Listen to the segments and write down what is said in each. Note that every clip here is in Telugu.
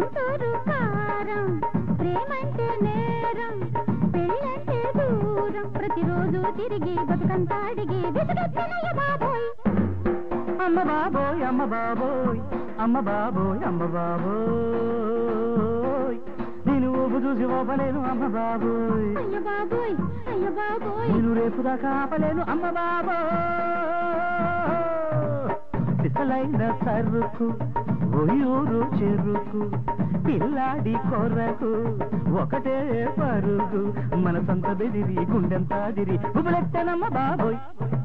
గుంటూరు కారం ప్రేమంటే నేరం పెళ్ళంటే దూరం ప్రతిరోజు తిరిగి బతుకంతా అడిగి విసుగొచ్చినయ్య బాబోయ్ అమ్మ బాబోయ్ అమ్మ బాబోయ్ అమ్మ బాబోయ్ అమ్మ బాబోయ్ నేను ఊపు చూసి ఓపలేను అమ్మ బాబోయ్ అయ్య బాబోయ్ అయ్య బాబోయ్ నేను రేపు దాకా ఆపలేను అమ్మ బాబోయ్ సిసలైన సరుకు ఒయూరు చెరుకు పిల్లాడి కొరకు ఒకటే పరుగు మన సొంత బెదిరి గుండెంతా దిరి గుబులెట్టనమ్మ బాబోయ్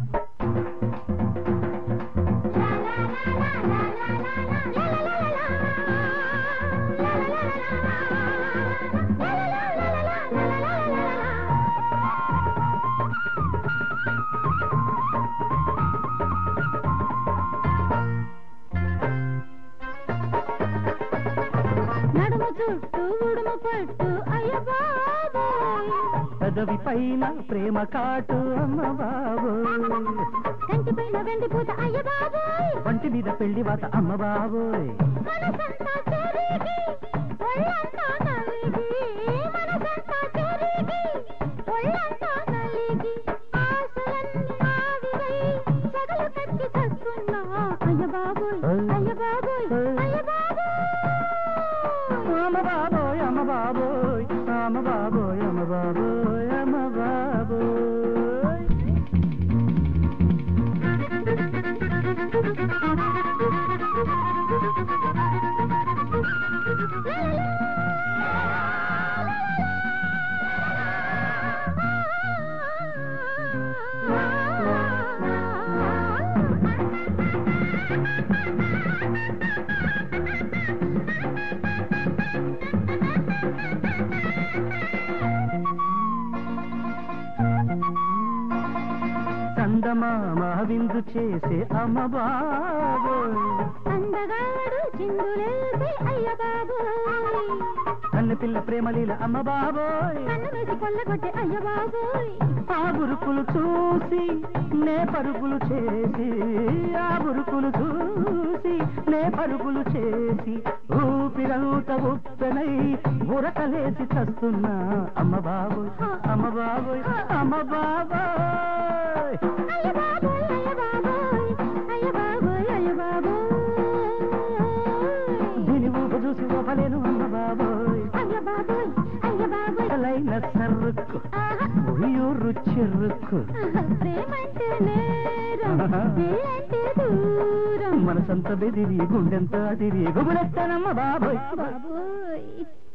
నడుము చుట్టూ ఉడుము పట్టు అయ్య బాబోయ్ పెదవి పైన ప్రేమ కాటు అమ్మ బాబోయ్ కంటి పైన వెండి పూత అయ్య బాబోయ్ వంటి మీద పెళ్లి వాత అమ్మ బాబోయ్ మనసంతా చెరిగి ఒళ్ళంతా నలిగి మనసంతా చెరిగి ఒళ్ళంతా నలిగి ఆశలన్నీ ఆవిరై సగలు కట్టి చస్తున్నా అయ్య బాబోయ్ అయ్య బాబోయ్ అయ్య బాబోయ్ అమ్మ బాబోయ్ అమ్మ బాబోయ్ అమ్మ బాబోయ్ అమ్మ బాబోయ్ అమ్మ బాబోయ్ చందమామ విందు చేసే అమ్మ బాబోయ్ అందగాడు చిందులేసే అయ్య బాబోయ్ కన్ను పిల్ల ప్రేమలీల అమ్మ బాబోయ్ నన్ను వేసి కొల్లగొట్టే అయ్య బాబోయ్ ఆ బురుకులు చూసి నే పరుగులు చేసి ఆ బురుకులు చూసి నే పరుగులు చేసి ఊపిరంత ఉప్పెనై ఉరకలేసి చస్తున్నా అమ్మ బాబోయ్ అమ్మ బాబోయ్ అమ్మ బాబోయ్ అయ్య బాబోయ్ అయ్య బాబోయ్ అయ్య బాబోయ్ అయ్య బాబోయ్ దీని ఊప చూసి ఊపలేను అమ్మ బాబోయ్ అయ్య బాబోయ్ అయ్య బాబోయ్ అలైన సరుకు ఒయ్యూరు చెరుకు ప్రేమంటే నేరం పెళ్ళంటే దూరం మనసంత బెదిరి గుండెంత తిరిగి గుబులెత్తనమ్మ బాబోయ్ బాబోయ్